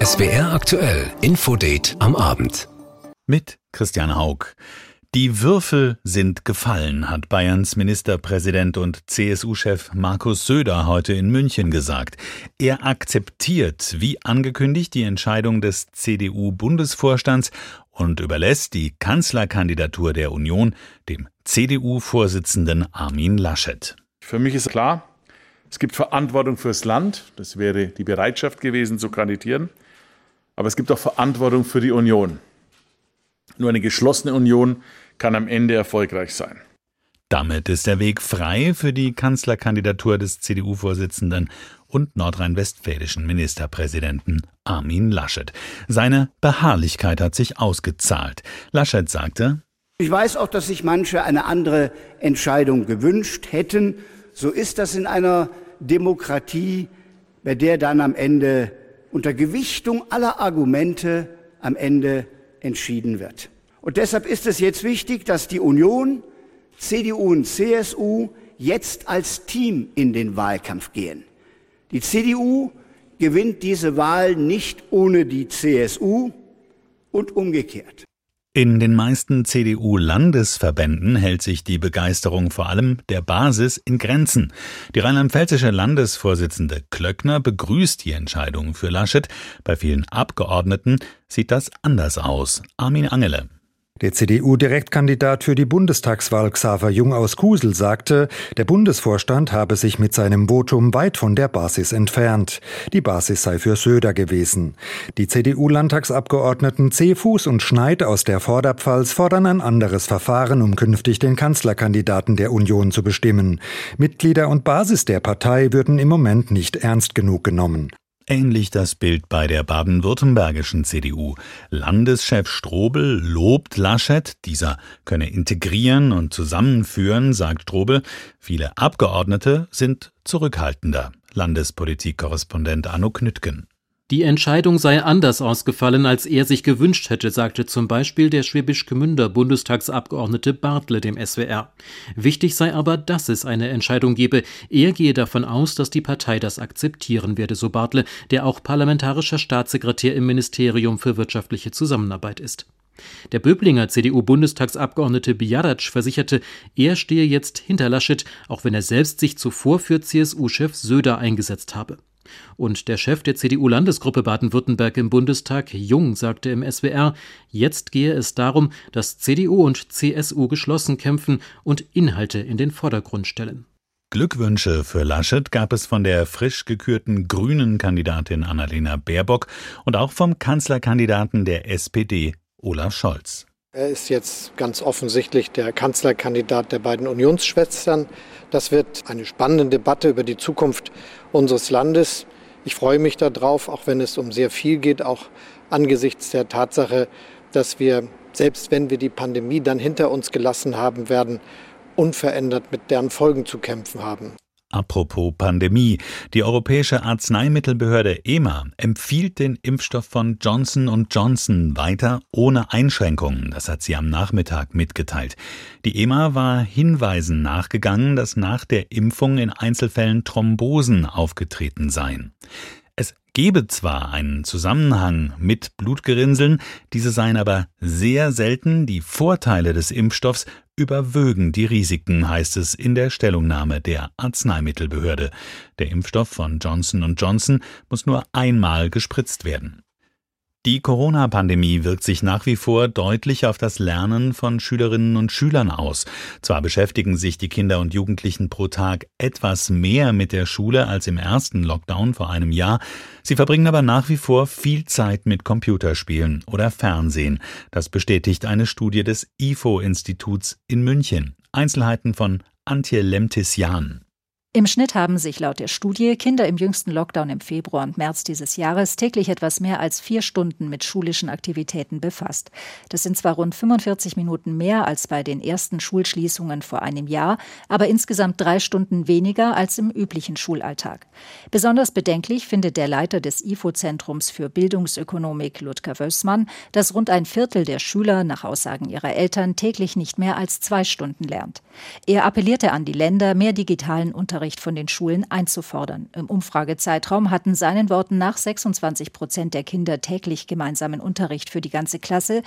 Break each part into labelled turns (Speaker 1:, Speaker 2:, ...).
Speaker 1: SWR aktuell, Infodate am Abend.
Speaker 2: Mit Christian Haug. Die Würfel sind gefallen, hat Bayerns Ministerpräsident und CSU-Chef Markus Söder heute in München gesagt. Er akzeptiert, wie angekündigt, die Entscheidung des CDU-Bundesvorstands und überlässt die Kanzlerkandidatur der Union dem CDU-Vorsitzenden Armin Laschet.
Speaker 3: Für mich ist klar, es gibt Verantwortung fürs Land. Das wäre die Bereitschaft gewesen, zu kandidieren. Aber es gibt auch Verantwortung für die Union. Nur eine geschlossene Union kann am Ende erfolgreich sein.
Speaker 2: Damit ist der Weg frei für die Kanzlerkandidatur des CDU-Vorsitzenden und nordrhein-westfälischen Ministerpräsidenten Armin Laschet. Seine Beharrlichkeit hat sich ausgezahlt. Laschet sagte:
Speaker 4: Ich weiß auch, dass sich manche eine andere Entscheidung gewünscht hätten. So ist das in einer Demokratie, bei der dann am Ende unter Gewichtung aller Argumente am Ende entschieden wird. Und deshalb ist es jetzt wichtig, dass die Union, CDU und CSU jetzt als Team in den Wahlkampf gehen. Die CDU gewinnt diese Wahl nicht ohne die CSU und umgekehrt.
Speaker 2: In den meisten CDU-Landesverbänden hält sich die Begeisterung vor allem der Basis in Grenzen. Die rheinland-pfälzische Landesvorsitzende Klöckner begrüßt die Entscheidung für Laschet. Bei vielen Abgeordneten sieht das anders aus. Armin Angele.
Speaker 5: Der CDU-Direktkandidat für die Bundestagswahl Xaver Jung aus Kusel sagte, der Bundesvorstand habe sich mit seinem Votum weit von der Basis entfernt. Die Basis sei für Söder gewesen. Die CDU-Landtagsabgeordneten Zehfuß und Schneid aus der Vorderpfalz fordern ein anderes Verfahren, um künftig den Kanzlerkandidaten der Union zu bestimmen. Mitglieder und Basis der Partei würden im Moment nicht ernst genug genommen.
Speaker 2: Ähnlich das Bild bei der baden-württembergischen CDU. Landeschef Strobel lobt Laschet, dieser könne integrieren und zusammenführen, sagt Strobel. Viele Abgeordnete sind zurückhaltender. Landespolitikkorrespondent Arno Knüttgen.
Speaker 6: Die Entscheidung sei anders ausgefallen, als er sich gewünscht hätte, sagte zum Beispiel der Schwäbisch Gmünder Bundestagsabgeordnete Bartle dem SWR. Wichtig sei aber, dass es eine Entscheidung gebe. Er gehe davon aus, dass die Partei das akzeptieren werde, so Bartle, der auch parlamentarischer Staatssekretär im Ministerium für wirtschaftliche Zusammenarbeit ist. Der Böblinger CDU-Bundestagsabgeordnete Bijaratsch versicherte, er stehe jetzt hinter Laschet, auch wenn er selbst sich zuvor für CSU-Chef Söder eingesetzt habe. Und der Chef der CDU-Landesgruppe Baden-Württemberg im Bundestag, Jung, sagte im SWR, jetzt gehe es darum, dass CDU und CSU geschlossen kämpfen und Inhalte in den Vordergrund stellen.
Speaker 2: Glückwünsche für Laschet gab es von der frisch gekürten grünen Kandidatin Annalena Baerbock und auch vom Kanzlerkandidaten der SPD, Olaf Scholz.
Speaker 7: Er ist jetzt ganz offensichtlich der Kanzlerkandidat der beiden Unionsschwestern. Das wird eine spannende Debatte über die Zukunft unseres Landes. Ich freue mich darauf, auch wenn es um sehr viel geht, auch angesichts der Tatsache, dass wir, selbst wenn wir die Pandemie dann hinter uns gelassen haben werden, unverändert mit deren Folgen zu kämpfen haben.
Speaker 2: Apropos Pandemie. Die Europäische Arzneimittelbehörde EMA empfiehlt den Impfstoff von Johnson & Johnson weiter ohne Einschränkungen. Das hat sie am Nachmittag mitgeteilt. Die EMA war Hinweisen nachgegangen, dass nach der Impfung in Einzelfällen Thrombosen aufgetreten seien. Es gebe zwar einen Zusammenhang mit Blutgerinnseln, diese seien aber sehr selten. Die Vorteile des Impfstoffs überwögen die Risiken, heißt es in der Stellungnahme der Arzneimittelbehörde. Der Impfstoff von Johnson & Johnson muss nur einmal gespritzt werden. Die Corona-Pandemie wirkt sich nach wie vor deutlich auf das Lernen von Schülerinnen und Schülern aus. Zwar beschäftigen sich die Kinder und Jugendlichen pro Tag etwas mehr mit der Schule als im ersten Lockdown vor einem Jahr. Sie verbringen aber nach wie vor viel Zeit mit Computerspielen oder Fernsehen. Das bestätigt eine Studie des IFO-Instituts in München. Einzelheiten von Antje Lemtis-Jahn.
Speaker 8: Im Schnitt haben sich laut der Studie Kinder im jüngsten Lockdown im Februar und März dieses Jahres täglich etwas mehr als 4 Stunden mit schulischen Aktivitäten befasst. Das sind zwar rund 45 Minuten mehr als bei den ersten Schulschließungen vor einem Jahr, aber insgesamt 3 Stunden weniger als im üblichen Schulalltag. Besonders bedenklich findet der Leiter des IFO-Zentrums für Bildungsökonomik, Ludger Wössmann, dass rund ein Viertel der Schüler nach Aussagen ihrer Eltern täglich nicht mehr als 2 Stunden lernt. Er appellierte an die Länder, mehr digitalen Unterricht Unterricht von den Schulen einzufordern. Im Umfragezeitraum hatten seinen Worten nach 26% der Kinder täglich gemeinsamen Unterricht für die ganze Klasse.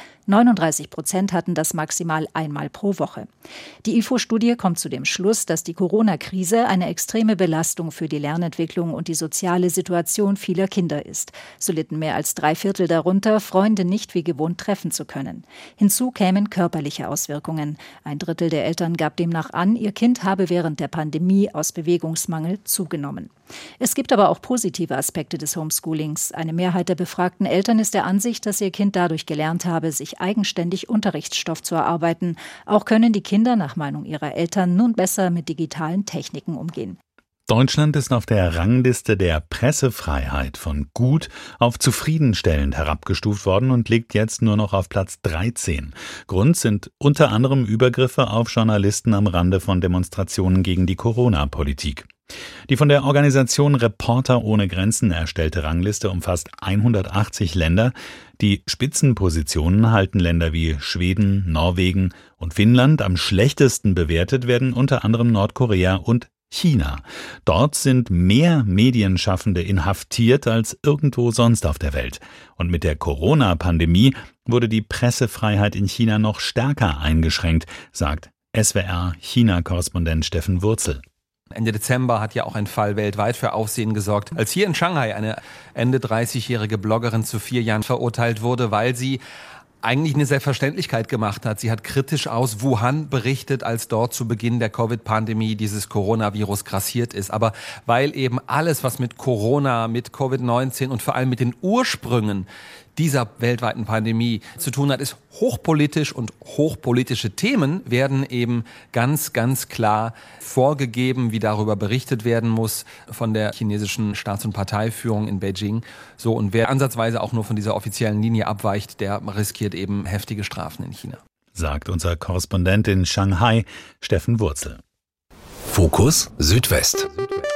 Speaker 8: 39% hatten das maximal einmal pro Woche. Die IFO-Studie kommt zu dem Schluss, dass die Corona-Krise eine extreme Belastung für die Lernentwicklung und die soziale Situation vieler Kinder ist. So litten mehr als 3/4 darunter, Freunde nicht wie gewohnt treffen zu können. Hinzu kämen körperliche Auswirkungen. 1/3 der Eltern gab demnach an, ihr Kind habe während der Pandemie aus Bewegungsmangel zugenommen. Es gibt aber auch positive Aspekte des Homeschoolings. Eine Mehrheit der befragten Eltern ist der Ansicht, dass ihr Kind dadurch gelernt habe, sich eigenständig Unterrichtsstoff zu erarbeiten. Auch können die Kinder nach Meinung ihrer Eltern nun besser mit digitalen Techniken umgehen.
Speaker 2: Deutschland ist auf der Rangliste der Pressefreiheit von gut auf zufriedenstellend herabgestuft worden und liegt jetzt nur noch auf Platz 13. Grund sind unter anderem Übergriffe auf Journalisten am Rande von Demonstrationen gegen die Corona-Politik. Die von der Organisation Reporter ohne Grenzen erstellte Rangliste umfasst 180 Länder. Die Spitzenpositionen halten Länder wie Schweden, Norwegen und Finnland. Am schlechtesten bewertet werden unter anderem Nordkorea und China. Dort sind mehr Medienschaffende inhaftiert als irgendwo sonst auf der Welt. Und mit der Corona-Pandemie wurde die Pressefreiheit in China noch stärker eingeschränkt, sagt SWR-China-Korrespondent Steffen Wurzel.
Speaker 9: Ende Dezember hat ja auch ein Fall weltweit für Aufsehen gesorgt, als hier in Shanghai eine Ende 30-jährige Bloggerin zu 4 Jahren verurteilt wurde, weil sie eigentlich eine Selbstverständlichkeit gemacht hat. Sie hat kritisch aus Wuhan berichtet, als dort zu Beginn der Covid-Pandemie dieses Coronavirus grassiert ist. Aber weil eben alles, was mit Corona, mit Covid-19 und vor allem mit den Ursprüngen dieser weltweiten Pandemie zu tun hat, ist hochpolitisch und hochpolitische Themen werden eben ganz, ganz klar vorgegeben, wie darüber berichtet werden muss von der chinesischen Staats- und Parteiführung in Beijing. So, und wer ansatzweise auch nur von dieser offiziellen Linie abweicht, der riskiert eben heftige Strafen in China.
Speaker 2: Sagt unser Korrespondent in Shanghai, Steffen Wurzel.
Speaker 1: Fokus Südwest.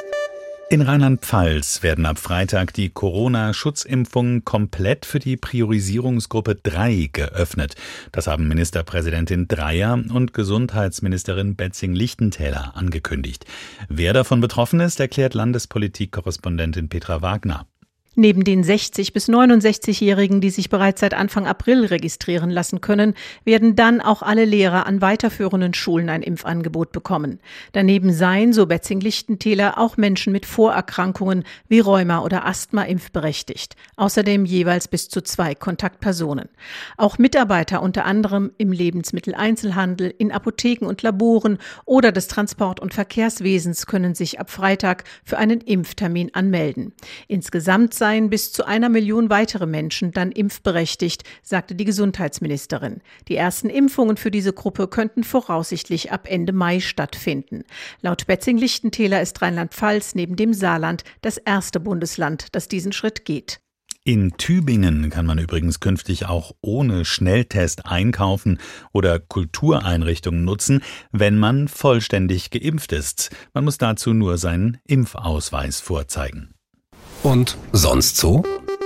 Speaker 2: In Rheinland-Pfalz werden ab Freitag die Corona-Schutzimpfungen komplett für die Priorisierungsgruppe 3 geöffnet. Das haben Ministerpräsidentin Dreyer und Gesundheitsministerin Betzing-Lichtentäler angekündigt. Wer davon betroffen ist, erklärt Landespolitik-Korrespondentin Petra Wagner.
Speaker 10: Neben den 60- bis 69-Jährigen, die sich bereits seit Anfang April registrieren lassen können, werden dann auch alle Lehrer an weiterführenden Schulen ein Impfangebot bekommen. Daneben seien, so Betzing-Lichtentäler, auch Menschen mit Vorerkrankungen wie Rheuma oder Asthma impfberechtigt. Außerdem jeweils bis zu 2 Kontaktpersonen. Auch Mitarbeiter unter anderem im Lebensmitteleinzelhandel, in Apotheken und Laboren oder des Transport- und Verkehrswesens können sich ab Freitag für einen Impftermin anmelden. Insgesamt seien bis zu 1 Million weitere Menschen dann impfberechtigt, sagte die Gesundheitsministerin. Die ersten Impfungen für diese Gruppe könnten voraussichtlich ab Ende Mai stattfinden. Laut Betzing-Lichtentäler ist Rheinland-Pfalz neben dem Saarland das erste Bundesland, das diesen Schritt geht.
Speaker 2: In Tübingen kann man übrigens künftig auch ohne Schnelltest einkaufen oder Kultureinrichtungen nutzen, wenn man vollständig geimpft ist. Man muss dazu nur seinen Impfausweis vorzeigen.
Speaker 1: Und sonst so?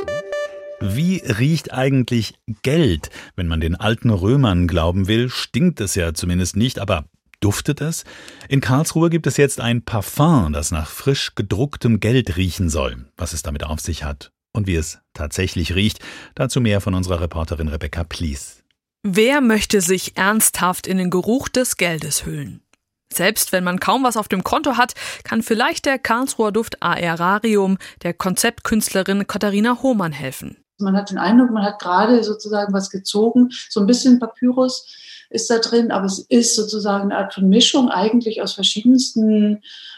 Speaker 2: Wie riecht eigentlich Geld? Wenn man den alten Römern glauben will, stinkt es ja zumindest nicht, aber duftet es? In Karlsruhe gibt es jetzt ein Parfum, das nach frisch gedrucktem Geld riechen soll. Was es damit auf sich hat und wie es tatsächlich riecht, dazu mehr von unserer Reporterin Rebecca Plies.
Speaker 11: Wer möchte sich ernsthaft in den Geruch des Geldes hüllen? Selbst wenn man kaum was auf dem Konto hat, kann vielleicht der Karlsruher Duft Aerarium der Konzeptkünstlerin Katharina Hohmann helfen.
Speaker 12: Man hat den Eindruck, man hat gerade sozusagen was gezogen, so ein bisschen Papyrus ist da drin, aber es ist sozusagen eine Art von Mischung eigentlich aus verschiedensten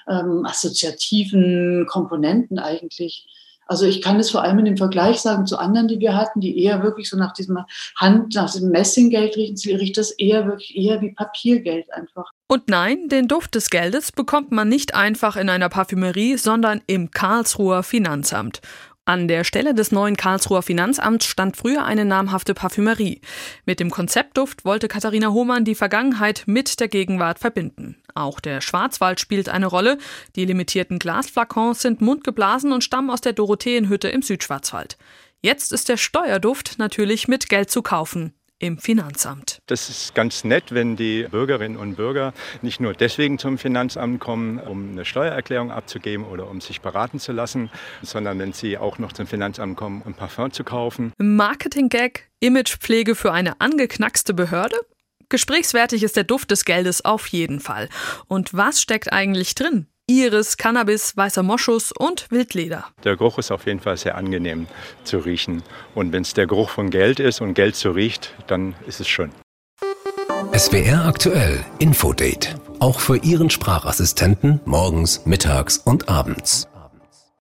Speaker 12: assoziativen Komponenten eigentlich. Also ich kann es vor allem in dem Vergleich sagen zu anderen, die wir hatten, die eher wirklich so nach diesem nach dem Messinggeld riechen, riecht das eher wie Papiergeld einfach.
Speaker 11: Und nein, den Duft des Geldes bekommt man nicht einfach in einer Parfümerie, sondern im Karlsruher Finanzamt. An der Stelle des neuen Karlsruher Finanzamts stand früher eine namhafte Parfümerie. Mit dem Konzeptduft wollte Katharina Hohmann die Vergangenheit mit der Gegenwart verbinden. Auch der Schwarzwald spielt eine Rolle. Die limitierten Glasflakons sind mundgeblasen und stammen aus der Dorotheenhütte im Südschwarzwald. Jetzt ist der Steuerduft natürlich mit Geld zu kaufen. im Finanzamt.
Speaker 13: Das ist ganz nett, wenn die Bürgerinnen und Bürger nicht nur deswegen zum Finanzamt kommen, um eine Steuererklärung abzugeben oder um sich beraten zu lassen, sondern wenn sie auch noch zum Finanzamt kommen, um Parfum zu kaufen.
Speaker 11: Marketing-Gag, Imagepflege für eine angeknackste Behörde? Gesprächswertig ist der Duft des Geldes auf jeden Fall. Und was steckt eigentlich drin? Iris, Cannabis, weißer Moschus und Wildleder.
Speaker 13: Der Geruch ist auf jeden Fall sehr angenehm zu riechen. Und wenn es der Geruch von Geld ist und Geld so riecht, dann ist es schön.
Speaker 1: SWR aktuell Infodate. Auch für Ihren Sprachassistenten morgens, mittags und abends.